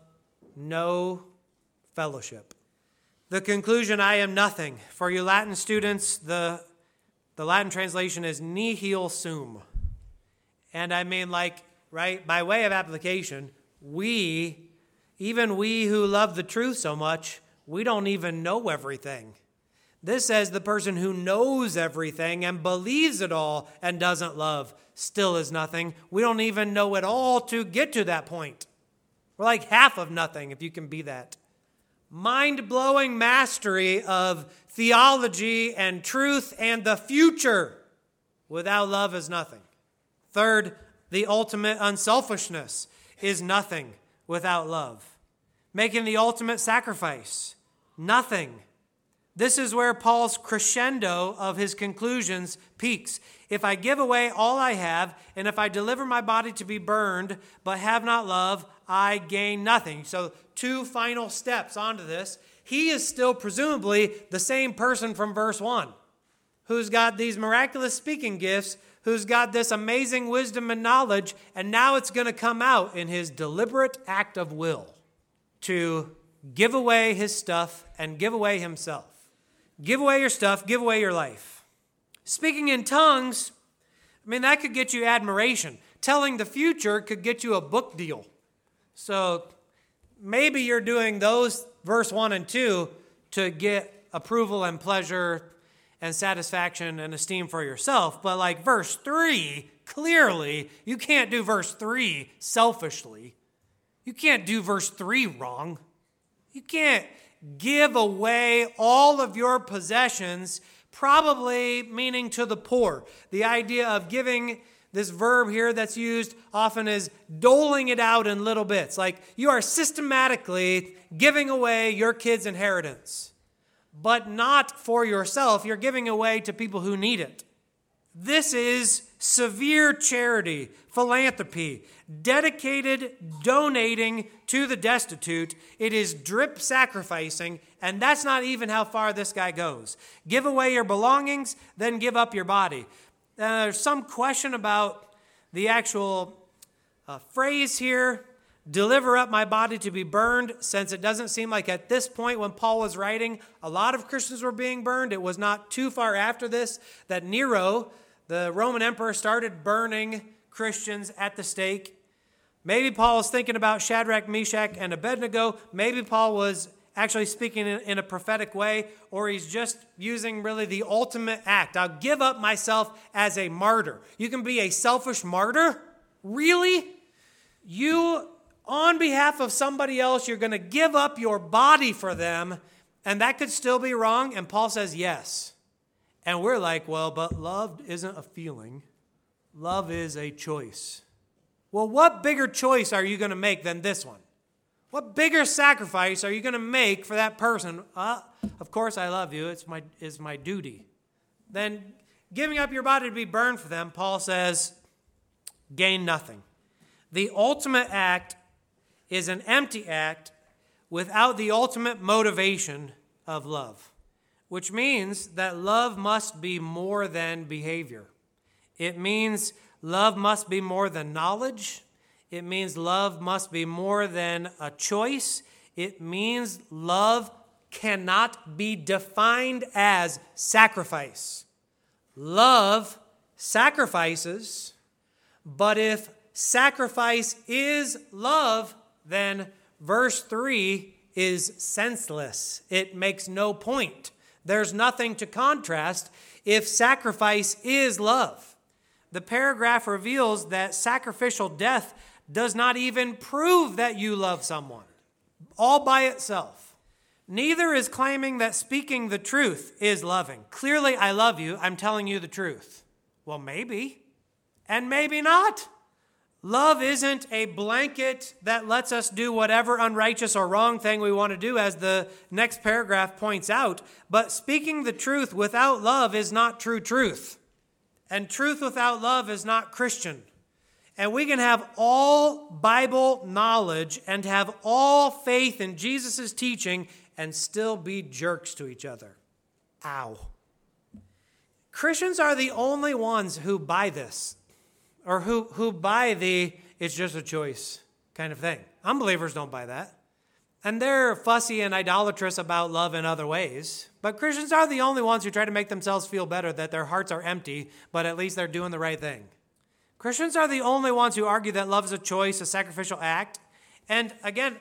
no fellowship. The conclusion, I am nothing. For you Latin students, the, the Latin translation is nihil sum. And I mean, like, right, by way of application, we, even we who love the truth so much, we don't even know everything. This says the person who knows everything and believes it all and doesn't love still is nothing. We don't even know it all to get to that point. We're like half of nothing, if you can be that. Mind-blowing mastery of theology and truth and the future without love is nothing. Third, the ultimate unselfishness is nothing without love. Making the ultimate sacrifice, nothing. This is where Paul's crescendo of his conclusions peaks. If I give away all I have, and if I deliver my body to be burned, but have not love, I gain nothing. So two final steps onto this. He is still presumably the same person from verse one, who's got these miraculous speaking gifts, who's got this amazing wisdom and knowledge, and now it's going to come out in his deliberate act of will to give away his stuff and give away himself. Give away your stuff, give away your life. Speaking in tongues, I mean, that could get you admiration. Telling the future could get you a book deal. So maybe you're doing those verse one and two to get approval and pleasure and satisfaction and esteem for yourself. But like verse three, clearly, you can't do verse three selfishly. You can't do verse three wrong. You can't give away all of your possessions, probably meaning to the poor. The idea of giving, this verb here that's used often is doling it out in little bits. Like you are systematically giving away your kid's inheritance, but not for yourself. You're giving away to people who need it. This is severe charity, philanthropy, dedicated donating to the destitute. It is drip sacrificing, and that's not even how far this guy goes. Give away your belongings, then give up your body. Uh, there's some question about the actual uh, phrase here, deliver up my body to be burned, since it doesn't seem like at this point when Paul was writing, a lot of Christians were being burned. It was not too far after this that Nero, the Roman emperor, started burning Christians at the stake. Maybe Paul was thinking about Shadrach, Meshach, and Abednego. Maybe Paul was actually speaking in, in a prophetic way, or he's just using really the ultimate act. I'll give up myself as a martyr. You can be a selfish martyr? Really? You, on behalf of somebody else, you're going to give up your body for them, and that could still be wrong? And Paul says yes. And we're like, well, but love isn't a feeling. Love is a choice. Well, what bigger choice are you going to make than this one? What bigger sacrifice are you going to make for that person? Uh, of course I love you. It's my, it's my duty. Then giving up your body to be burned for them, Paul says, gain nothing. The ultimate act is an empty act without the ultimate motivation of love, which means that love must be more than behavior. It means love must be more than knowledge. It means love must be more than a choice. It means love cannot be defined as sacrifice. Love sacrifices, but if sacrifice is love, then verse three is senseless. It makes no point. There's nothing to contrast if sacrifice is love. The paragraph reveals that sacrificial death does not even prove that you love someone, all by itself. Neither is claiming that speaking the truth is loving. Clearly, I love you. I'm telling you the truth. Well, maybe, and maybe not. Love isn't a blanket that lets us do whatever unrighteous or wrong thing we want to do, as the next paragraph points out. But speaking the truth without love is not true truth. And truth without love is not Christian. And we can have all Bible knowledge and have all faith in Jesus' teaching and still be jerks to each other. Ow. Christians are the only ones who buy this, or who, who buy the it's just a choice kind of thing. Unbelievers don't buy that. And they're fussy and idolatrous about love in other ways. But Christians are the only ones who try to make themselves feel better that their hearts are empty, but at least they're doing the right thing. Christians are the only ones who argue that love is a choice, a sacrificial act. And again,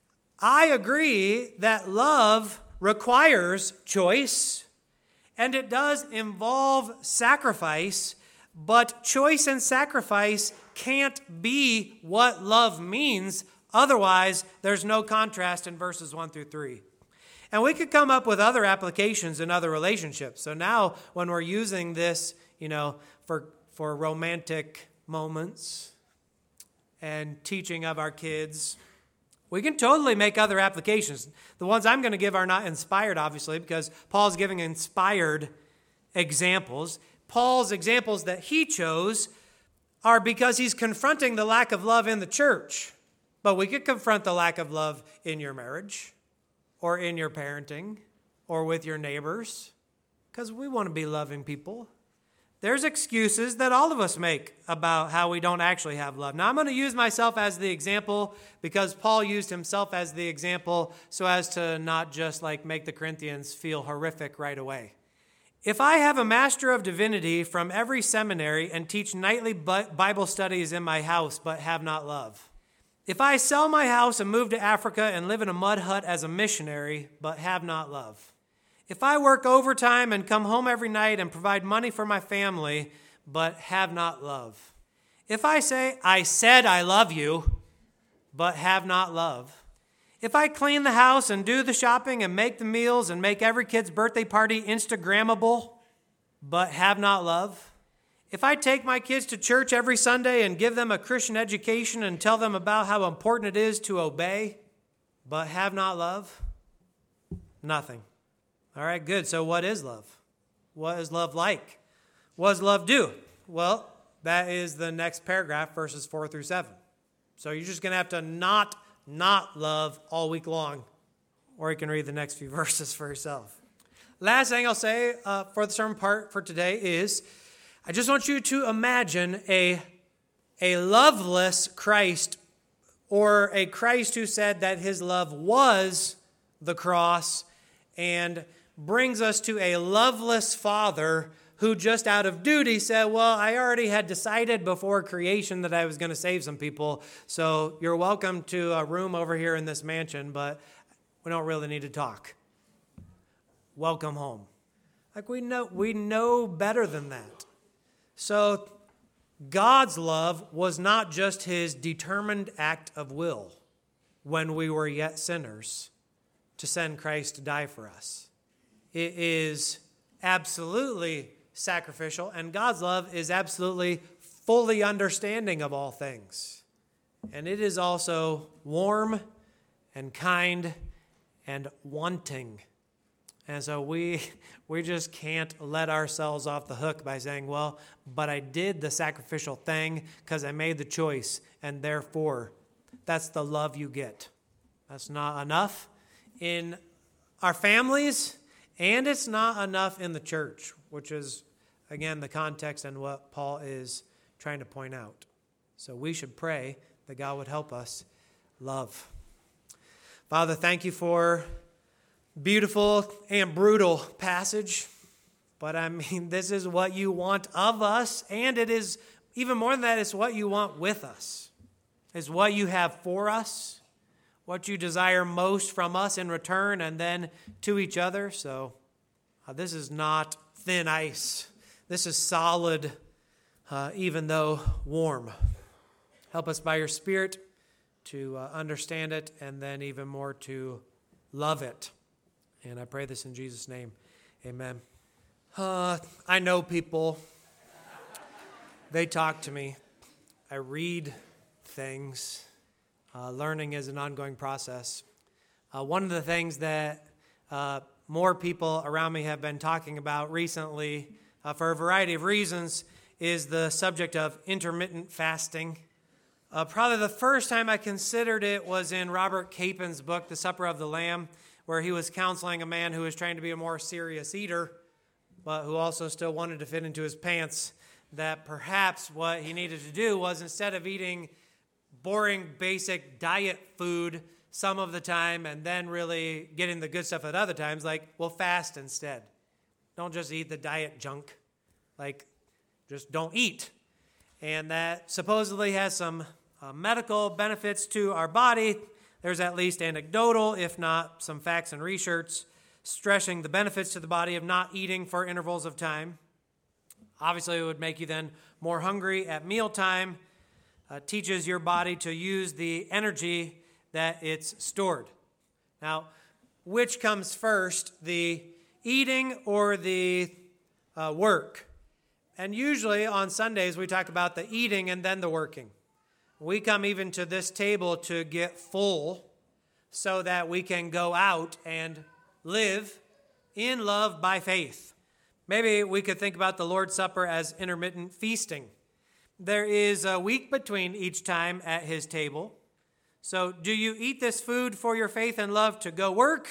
I agree that love requires choice, and it does involve sacrifice, but choice and sacrifice can't be what love means. Otherwise, there's no contrast in verses one through three. And we could come up with other applications in other relationships. So now when we're using this, you know, for, for romantic moments and teaching of our kids, we can totally make other applications. The ones I'm going to give are not inspired, obviously, because Paul's giving inspired examples. Paul's examples that he chose are because he's confronting the lack of love in the church. But we could confront the lack of love in your marriage or in your parenting or with your neighbors, because we want to be loving people. There's excuses that all of us make about how we don't actually have love. Now, I'm going to use myself as the example because Paul used himself as the example so as to not just like make the Corinthians feel horrific right away. If I have a Master of Divinity from every seminary and teach nightly Bible studies in my house but have not love, if I sell my house and move to Africa and live in a mud hut as a missionary but have not love, if I work overtime and come home every night and provide money for my family, but have not love. If I say, I said I love you, but have not love. If I clean the house and do the shopping and make the meals and make every kid's birthday party Instagrammable, but have not love. If I take my kids to church every Sunday and give them a Christian education and tell them about how important it is to obey, but have not love. Nothing. All right, good. So what is love? What is love like? What does love do? Well, that is the next paragraph, verses four through seven. So you're just going to have to not, not love all week long, or you can read the next few verses for yourself. Last thing I'll say uh, for the sermon part for today is, I just want you to imagine a, a loveless Christ, or a Christ who said that his love was the cross, and brings us to a loveless Father who just out of duty said, well, I already had decided before creation that I was going to save some people, so you're welcome to a room over here in this mansion, but we don't really need to talk. Welcome home. Like we know, we know better than that. So God's love was not just his determined act of will when we were yet sinners to send Christ to die for us. It is absolutely sacrificial, and God's love is absolutely fully understanding of all things. And it is also warm and kind and wanting. And so we we just can't let ourselves off the hook by saying, well, but I did the sacrificial thing because I made the choice, and therefore that's the love you get. That's not enough in our families, and it's not enough in the church, which is, again, the context and what Paul is trying to point out. So we should pray that God would help us love. Father, thank you for beautiful and brutal passage. But I mean, this is what you want of us, and it is, even more than that, it's what you want with us. It's what you have for us, what you desire most from us in return, and then to each other. So uh, this is not thin ice. This is solid, uh, even though warm. Help us by your Spirit to uh, understand it, and then even more to love it. And I pray this in Jesus' name. Amen. Uh, I know people. They talk to me. I read things. Uh, learning is an ongoing process. Uh, one of the things that uh, more people around me have been talking about recently, uh, for a variety of reasons, is the subject of intermittent fasting. Uh, probably the first time I considered it was in Robert Capen's book, The Supper of the Lamb, where he was counseling a man who was trying to be a more serious eater, but who also still wanted to fit into his pants, that perhaps what he needed to do was, instead of eating boring, basic diet food some of the time and then really getting the good stuff at other times, like, well, fast instead. Don't just eat the diet junk. Like, just don't eat. And that supposedly has some uh, medical benefits to our body. There's at least anecdotal, if not some facts and research, stressing the benefits to the body of not eating for intervals of time. Obviously, it would make you then more hungry at mealtime. Uh, teaches your body to use the energy that it's stored. Now, which comes first, the eating or the uh, work? And usually on Sundays, we talk about the eating and then the working. We come even to this table to get full so that we can go out and live in love by faith. Maybe we could think about the Lord's Supper as intermittent feasting. There is a week between each time at his table. So do you eat this food for your faith and love to go work,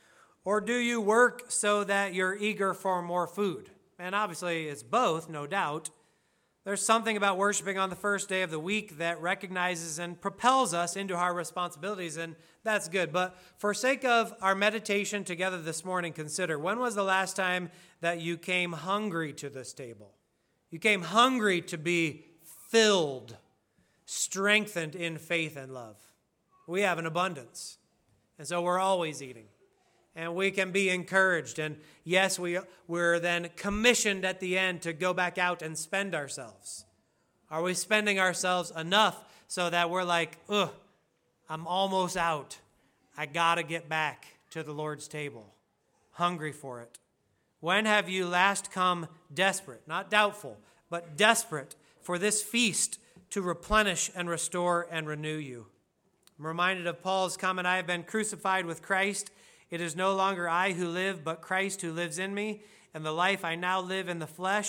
or do you work so that you're eager for more food? And obviously it's both, no doubt. There's something about worshiping on the first day of the week that recognizes and propels us into our responsibilities, and that's good. But for sake of our meditation together this morning, consider, when was the last time that you came hungry to this table? You came hungry to be filled, strengthened in faith and love. We have an abundance, and so we're always eating. And we can be encouraged. And yes, we, we're then commissioned at the end to go back out and spend ourselves. Are we spending ourselves enough so that we're like, ugh, I'm almost out. I got to get back to the Lord's table, hungry for it. When have you last come desperate, not doubtful, but desperate for this feast to replenish and restore and renew you? I'm reminded of Paul's comment, I have been crucified with Christ. It is no longer I who live, but Christ who lives in me. And the life I now live in the flesh,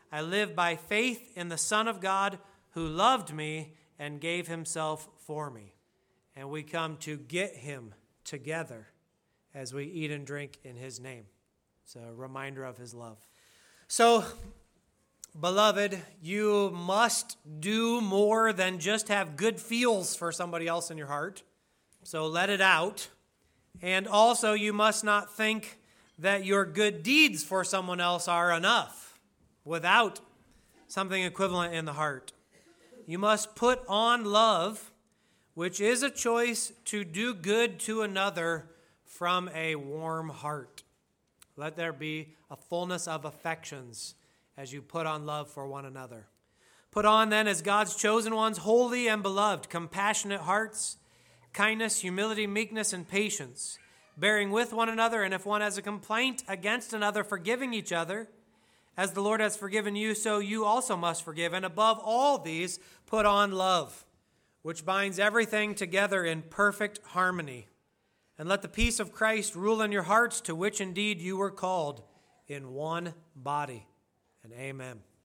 I live by faith in the Son of God who loved me and gave himself for me. And we come to get him together as we eat and drink in his name. It's a reminder of his love. So, beloved, you must do more than just have good feels for somebody else in your heart. So let it out. And also, you must not think that your good deeds for someone else are enough without something equivalent in the heart. You must put on love, which is a choice to do good to another from a warm heart. Let there be a fullness of affections as you put on love for one another. Put on then as God's chosen ones, holy and beloved, compassionate hearts, kindness, humility, meekness, and patience, bearing with one another, and if one has a complaint against another, forgiving each other. As the Lord has forgiven you, so you also must forgive. And above all these, put on love, which binds everything together in perfect harmony. And let the peace of Christ rule in your hearts, to which indeed you were called in one body. And amen.